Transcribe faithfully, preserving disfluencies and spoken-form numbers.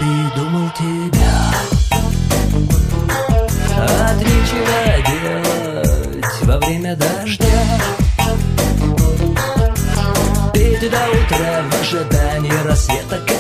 придумал тебя. От нечего делать во время дождя, петь до утра в ожидании рассвета.